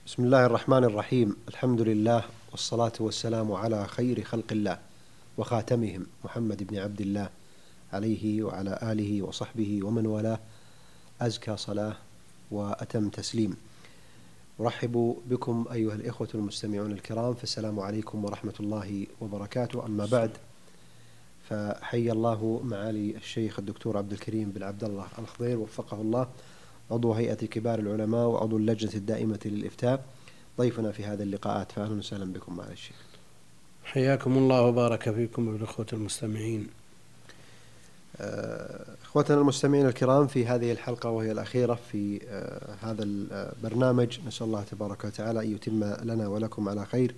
بسم الله الرحمن الرحيم. الحمد لله والصلاة والسلام على خير خلق الله وخاتمهم محمد بن عبد الله عليه وعلى آله وصحبه ومن والاه أزكى صلاة وأتم تسليم. أرحب بكم أيها الإخوة المستمعون الكرام، فالسلام عليكم ورحمة الله وبركاته. أما بعد، فحي الله معالي الشيخ الدكتور عبد الكريم بن عبد الله الخضير وفقه الله، عضو هيئة كبار العلماء وعضو اللجنة الدائمة للإفتاء، ضيفنا في هذه اللقاءات، فأهلا وسهلا بكم معالي الشيخ. حياكم الله وبارك فيكم بالإخوة المستمعين. إخوتنا المستمعين الكرام، في هذه الحلقة وهي الأخيرة في هذا البرنامج، نسأل الله تبارك وتعالى أن يتم لنا ولكم على خير.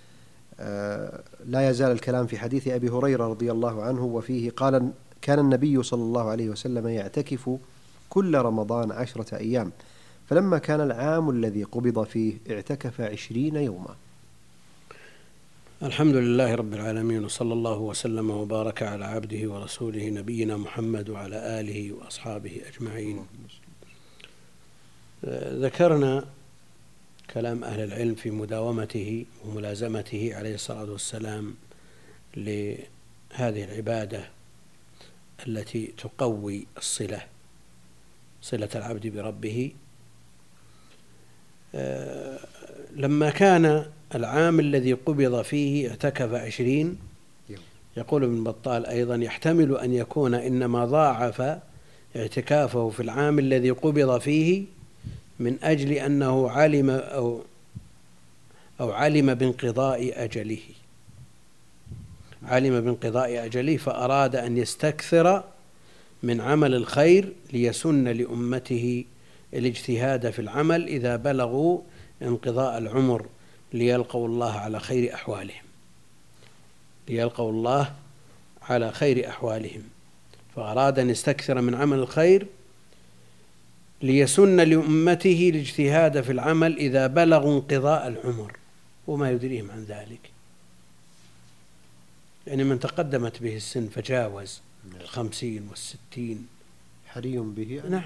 لا يزال الكلام في حديث أبي هريرة رضي الله عنه، وفيه قال: كان النبي صلى الله عليه وسلم يعتكف كل رمضان 10 أيام، فلما كان العام الذي قبض فيه اعتكف 20 يوما. الحمد لله رب العالمين، وصلى الله وسلم وبارك على عبده ورسوله نبينا محمد وعلى آله وأصحابه أجمعين. ذكرنا كلام أهل العلم في مداومته وملازمته عليه الصلاة والسلام لهذه العبادة التي تقوي صلة العبد بربه. لما كان العام الذي قبض فيه اعتكف 20 يوم، يقول ابن بطال أيضا: يحتمل أن يكون إنما ضاعف اعتكافه في العام الذي قبض فيه من أجل أنه علم بانقضاء أجله فأراد أن يستكثر من عمل الخير ليسن لأمته الاجتهاد في العمل إذا بلغوا انقضاء العمر ليلقوا الله على خير أحوالهم. فأراد أن يستكثر من عمل الخير ليسن لأمته الاجتهاد في العمل إذا بلغوا انقضاء العمر، وما يدريهم عن ذلك. يعني من تقدمت به السن فجاوز 50 و60 حري به نعم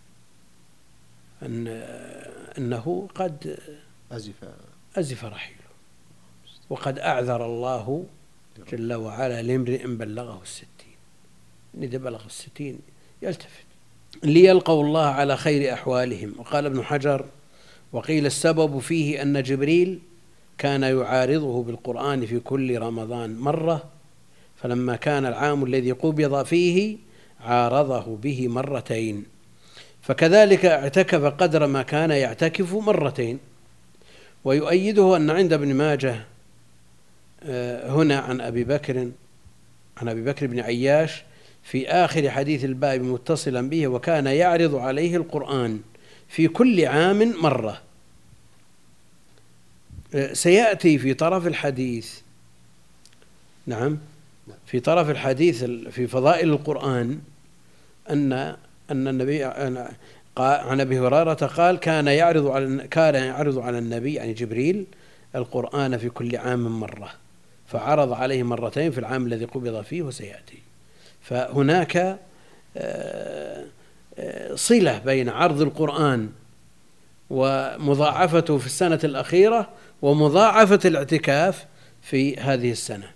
أنه قد أزف رحيله، وقد أعذر الله جل وعلا لامرئ بلغه 60. إذا بلغ 60 يلتفت ليلقوا الله على خير أحوالهم. وقال ابن حجر: وقيل السبب فيه أن جبريل كان يعارضه بالقرآن في كل رمضان مرة، فلما كان العام الذي قبض فيه عارضه به مرتين، فكذلك اعتكف قدر ما كان يعتكف مرتين. ويؤيده أن عند ابن ماجه هنا عن أبي بكر بن عياش في آخر حديث الباب متصلا به: وكان يعرض عليه القرآن في كل عام مرة. سيأتي في طرف الحديث في طرف الحديث في فضائل القرآن أن النبي عن أبي هريرة قال: كان يعرض على النبي يعني جبريل القرآن في كل عام مرة، فعرض عليه مرتين في العام الذي قبض فيه، وسيأتي. فهناك صلة بين عرض القرآن ومضاعفته في السنة الأخيرة ومضاعفة الاعتكاف في هذه السنة.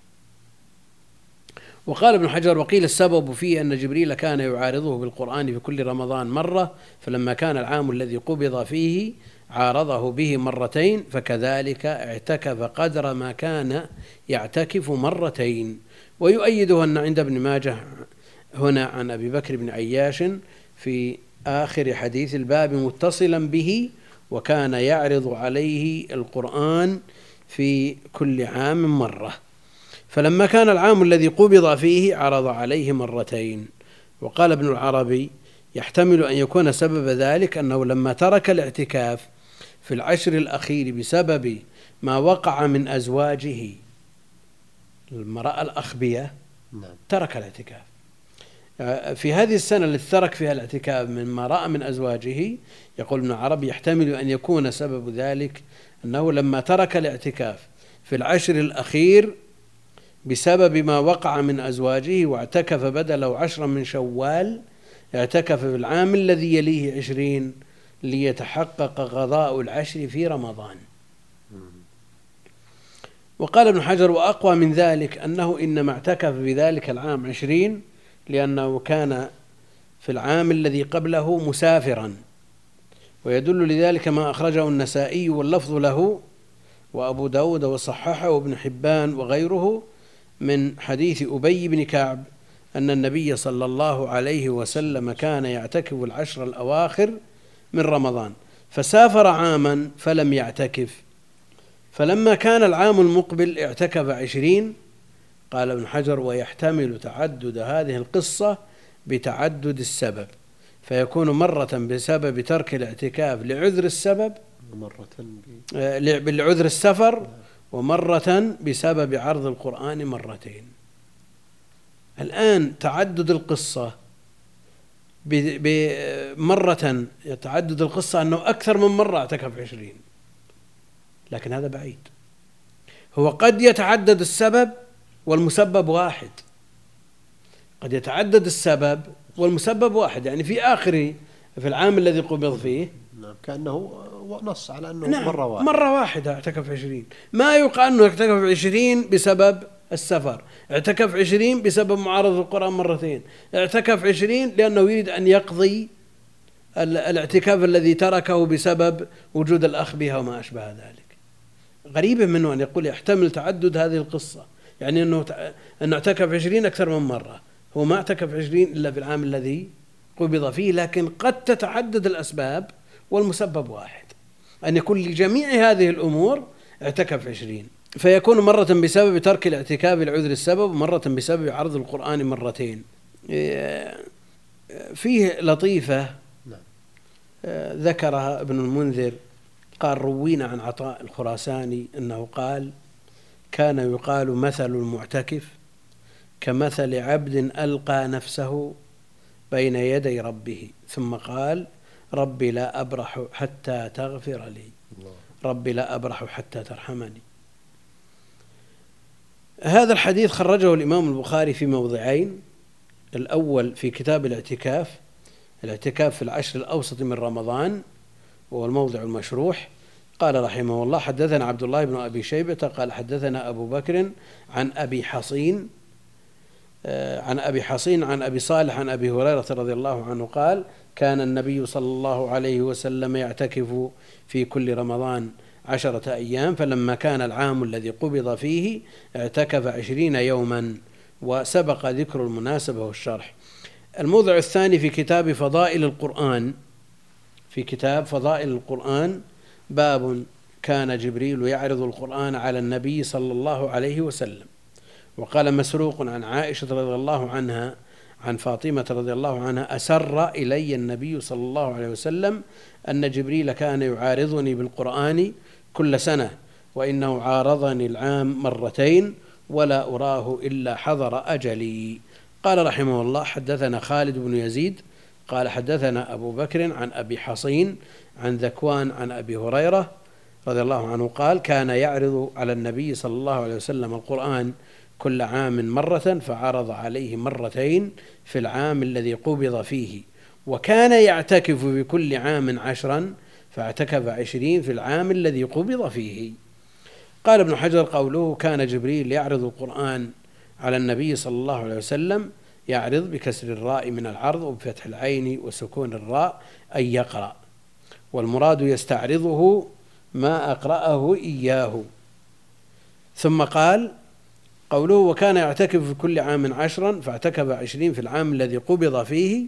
وقال ابن حجر: وقيل السبب فيه أن جبريل كان يعارضه بالقرآن في كل رمضان مرة، فلما كان العام الذي قبض فيه عارضه به مرتين، فكذلك اعتكف قدر ما كان يعتكف مرتين. ويؤيده أن عند ابن ماجه هنا عن أبي بكر بن عياش في آخر حديث الباب متصلا به: وكان يعرض عليه القرآن في كل عام مرة، فلما كان العام الذي قبض فيه عرض عليه مرتين. وقال ابن العربي: يحتمل أن يكون سبب ذلك أنه لما ترك الاعتكاف في العشر الأخير بسبب ما وقع من أزواجه، المرأة الأخبية ترك الاعتكاف في هذه السنة التي ترك فيها الاعتكاف مما رأى من أزواجه. يقول ابن العربي: يحتمل أن يكون سبب ذلك أنه لما ترك الاعتكاف في العشر الأخير بسبب ما وقع من أزواجه واعتكف بدله 10 من شوال، اعتكف في العام الذي يليه 20 ليتحقق قضاء العشر في رمضان. وقال ابن حجر: وأقوى من ذلك أنه إنما اعتكف بذلك العام 20 لأنه كان في العام الذي قبله مسافرا، ويدل لذلك ما أخرجه النسائي واللفظ له وأبو داود وصححه وابن حبان وغيره من حديث أبي بن كعب أن النبي صلى الله عليه وسلم كان يعتكف العشر الأواخر من رمضان، فسافر عاما فلم يعتكف، فلما كان العام المقبل اعتكف 20. قال ابن حجر: ويحتمل تعدد هذه القصة بتعدد السبب، فيكون مرة بسبب ترك الاعتكاف لعذر السبب، بالعذر السفر، ومرة بسبب عرض القرآن مرتين. الآن تعدد القصة بمرة، تعدد القصة أنه أكثر من مرة اعتكف 20، لكن هذا بعيد. هو قد يتعدد السبب والمسبب واحد، قد يتعدد السبب والمسبب واحد، يعني في آخر في العام الذي قبض فيه كأنه نص على أنه مرة واحدة اعتكف 20. ما يقال أنه اعتكف 20 بسبب السفر، اعتكف 20 بسبب معارضة القرآن مرتين، اعتكف 20 لأنه يريد أن يقضي الاعتكاف الذي تركه بسبب وجود الأخ بها وما أشبه ذلك. غريبة منه أن يقول يحتمل تعدد هذه القصة، يعني أنه اعتكف 20 أكثر من مرة. هو ما اعتكف 20 إلا في العام الذي قبض فيه، لكن قد تتعدد الأسباب والمسبب واحد، أن يكون لجميع هذه الأمور اعتكف 20، فيكون مرة بسبب ترك الاعتكاف لعذر السبب، ومرة بسبب عرض القرآن مرتين. فيه لطيفة ذكرها ابن المنذر، قال: روينا عن عطاء الخراساني أنه قال: كان يقال مثل المعتكف كمثل عبد ألقى نفسه بين يدي ربه، ثم قال: ربي لا أبرح حتى تغفر لي، ربي لا أبرح حتى ترحمني. هذا الحديث خرجه الإمام البخاري في موضعين: الأول في كتاب الاعتكاف في العشر الأوسط من رمضان، وهو الموضع المشروح. قال رحمه الله: حدثنا عبد الله بن أبي شيبة قال حدثنا أبو بكر عن أبي حصين عن أبي صالح عن أبي هريرة رضي الله عنه قال: كان النبي صلى الله عليه وسلم يعتكف في كل رمضان 10 أيام، فلما كان العام الذي قبض فيه اعتكف 20 يوما، وسبق ذكر المناسبة والشرح. الموضع الثاني في كتاب فضائل القرآن، باب كان جبريل يعرض القرآن على النبي صلى الله عليه وسلم. وقال مسروق عن عائشة رضي الله عنها عن فاطمة رضي الله عنها: أسر إلي النبي صلى الله عليه وسلم أن جبريل كان يعارضني بالقرآن كل سنة، وإنه عارضني العام مرتين ولا أراه إلا حضر أجلي. قال رحمه الله: حدثنا خالد بن يزيد قال حدثنا أبو بكر عن أبي حصين عن ذكوان عن أبي هريرة رضي الله عنه قال: كان يعرض على النبي صلى الله عليه وسلم القرآن كل عام مرة، فعرض عليه مرتين في العام الذي قبض فيه، وكان يعتكف في كل عام 10، فاعتكف 20 في العام الذي قبض فيه. قال ابن حجر: قوله كان جبريل يعرض القرآن على النبي صلى الله عليه وسلم، يعرض بكسر الراء من العرض وبفتح العين وسكون الراء أي يقرأ، والمراد يستعرضه ما أقرأه إياه. ثم قال: قوله وكان يعتكف في كل عام 10 فاعتكف 20 في العام الذي قبض فيه،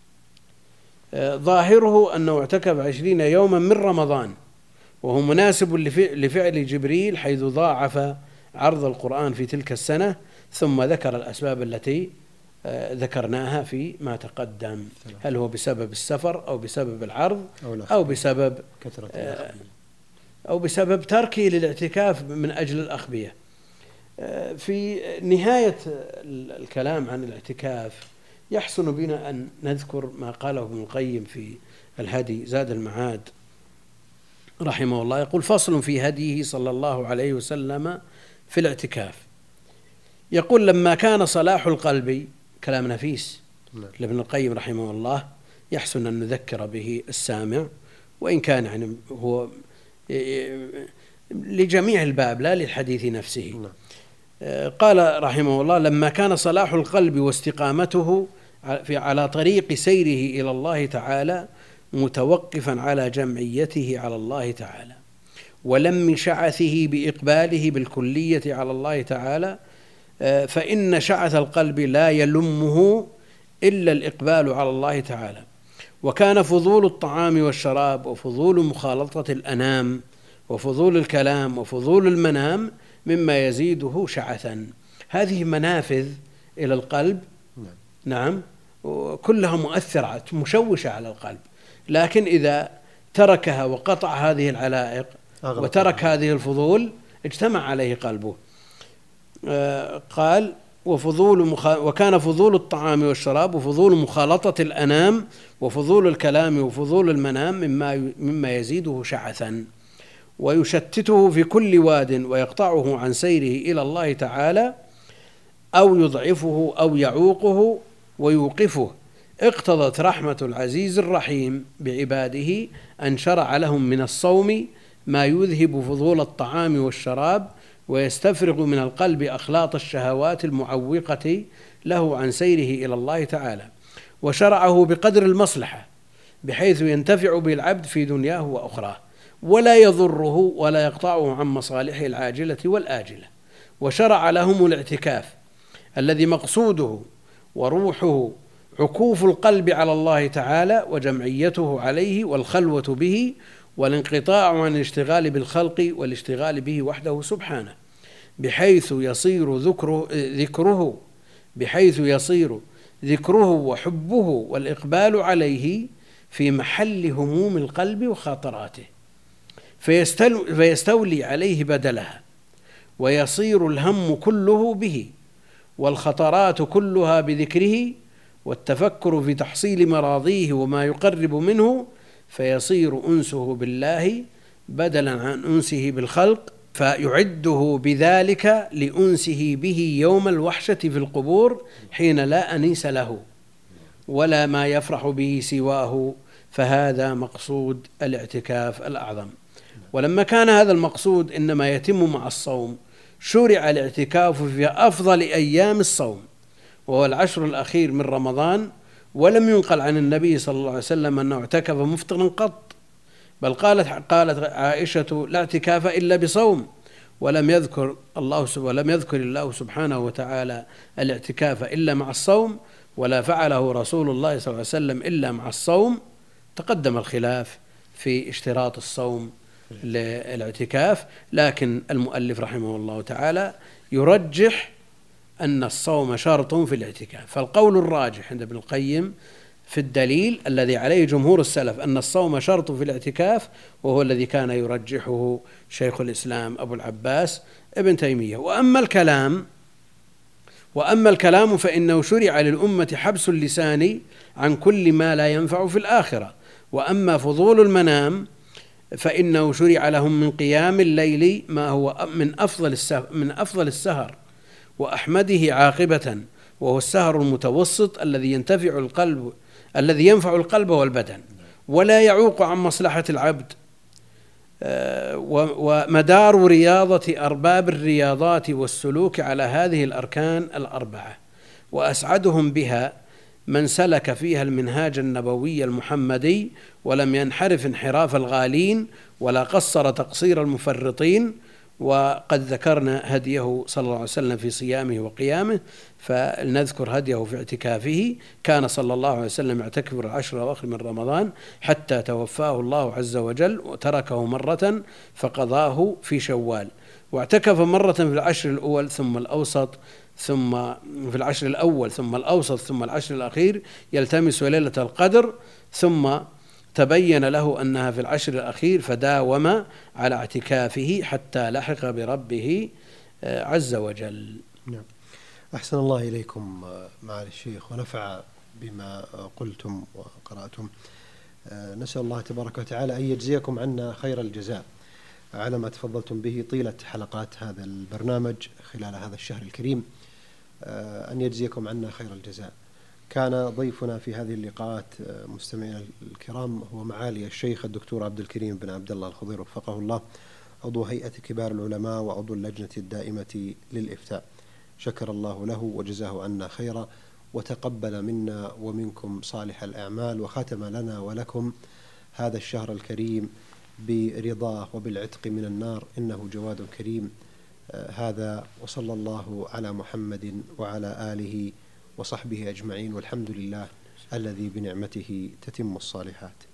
ظاهره أنه اعتكف 20 يوما من رمضان، وهو مناسب لفعل جبريل حيث ضاعف عرض القرآن في تلك السنة، ثم ذكر الأسباب التي ذكرناها في ما تقدم، هل هو بسبب السفر أو بسبب العرض أو بسبب تركه للاعتكاف من أجل الأخبية. في نهاية الكلام عن الاعتكاف يحسن بنا أن نذكر ما قاله ابن القيم في الهدي زاد المعاد رحمه الله، يقول: فصل في هديه صلى الله عليه وسلم في الاعتكاف. يقول: لما كان صلاح القلب، كلام نفيس لابن القيم رحمه الله، يحسن أن نذكر به السامع وإن كان يعني هو لجميع الباب لا للحديث نفسه. قال رحمه الله: لما كان صلاح القلب واستقامته على طريق سيره إلى الله تعالى متوقفا على جمعيته على الله تعالى ولم شعثه بإقباله بالكلية على الله تعالى، فإن شعث القلب لا يلمه إلا الإقبال على الله تعالى. وكان فضول الطعام والشراب وفضول مخالطة الأنام وفضول الكلام وفضول المنام مما يزيده شعثا. هذه منافذ إلى القلب، نعم، كلها مؤثرات مشوشة على القلب، لكن إذا تركها وقطع هذه العلائق وترك هذه الفضول اجتمع عليه قلبه. قال: وكان فضول الطعام والشراب وفضول مخالطة الأنام وفضول الكلام وفضول المنام مما يزيده شعثا ويشتته في كل واد ويقطعه عن سيره إلى الله تعالى أو يضعفه أو يعوقه ويوقفه. اقتضت رحمة العزيز الرحيم بعباده أن شرع لهم من الصوم ما يذهب فضول الطعام والشراب ويستفرغ من القلب أخلاط الشهوات المعوقة له عن سيره إلى الله تعالى، وشرعه بقدر المصلحة بحيث ينتفع بالعبد في دنياه وأخراه ولا يضره ولا يقطعه عن مصالحه العاجلة والآجلة. وشرع لهم الاعتكاف الذي مقصوده وروحه عكوف القلب على الله تعالى وجمعيته عليه والخلوة به والانقطاع عن الاشتغال بالخلق والاشتغال به وحده سبحانه، بحيث يصير ذكره وحبه والإقبال عليه في محل هموم القلب وخاطراته، فيستولي عليه بدلها، ويصير الهم كله به والخطرات كلها بذكره والتفكر في تحصيل مراضيه وما يقرب منه، فيصير أنسه بالله بدلا عن أنسه بالخلق، فيعده بذلك لأنسه به يوم الوحشة في القبور حين لا أنيس له ولا ما يفرح به سواه. فهذا مقصود الاعتكاف الأعظم. ولما كان هذا المقصود إنما يتم مع الصوم، شرع الاعتكاف في أفضل أيام الصوم وهو العشر الأخير من رمضان، ولم ينقل عن النبي صلى الله عليه وسلم أنه اعتكف مفطرا قط، بل قالت عائشة: لا اعتكاف إلا بصوم، ولم يذكر الله سبحانه وتعالى الاعتكاف إلا مع الصوم، ولا فعله رسول الله صلى الله عليه وسلم إلا مع الصوم. تقدم الخلاف في اشتراط الصوم للاعتكاف، لكن المؤلف رحمه الله تعالى يرجح أن الصوم شرط في الاعتكاف. فالقول الراجح عند ابن القيم في الدليل الذي عليه جمهور السلف أن الصوم شرط في الاعتكاف، وهو الذي كان يرجحه شيخ الإسلام أبو العباس ابن تيمية. وأما الكلام فإنه شرع للأمة حبس اللسان عن كل ما لا ينفع في الآخرة. وأما فضول المنام فإنه شرع لهم من قيام الليل ما هو من أفضل السهر وأحمده عاقبة، وهو السهر المتوسط الذي ينفع القلب والبدن ولا يعوق عن مصلحة العبد. ومدار رياضة أرباب الرياضات والسلوك على هذه الأركان الأربعة، وأسعدهم بها من سلك فيها المنهاج النبوي المحمدي ولم ينحرف انحراف الغالين ولا قصر تقصير المفرطين. وقد ذكرنا هديه صلى الله عليه وسلم في صيامه وقيامه، فلنذكر هديه في اعتكافه. كان صلى الله عليه وسلم يعتكف العشر الأواخر من رمضان حتى توفاه الله عز وجل، وتركه مرة فقضاه في شوال، واعتكف مرة في العشر الأول ثم الأوسط، ثم في العشر الأول ثم الأوسط ثم العشر الأخير يلتمس ليلة القدر، ثم تبين له أنها في العشر الأخير فداوم على اعتكافه حتى لحق بربه عز وجل. نعم. أحسن الله إليكم معالي الشيخ ونفع بما قلتم وقرأتم. نسأل الله تبارك وتعالى أن يجزيكم عنا خير الجزاء على ما تفضلتم به طيلة حلقات هذا البرنامج خلال هذا الشهر الكريم، أن يجزيكم عنا خير الجزاء. كان ضيفنا في هذه اللقاءات مستمعينا الكرام هو معالي الشيخ الدكتور عبد الكريم بن عبد الله الخضير وفقه الله، عضو هيئة كبار العلماء وعضو اللجنة الدائمة للإفتاء. شكر الله له وجزاه عنا خيرا، وتقبل منا ومنكم صالح الأعمال، وختم لنا ولكم هذا الشهر الكريم برضاه وبالعتق من النار، إنه جواد كريم. هذا وصلى الله على محمد وعلى آله وصحبه أجمعين، والحمد لله الذي بنعمته تتم الصالحات.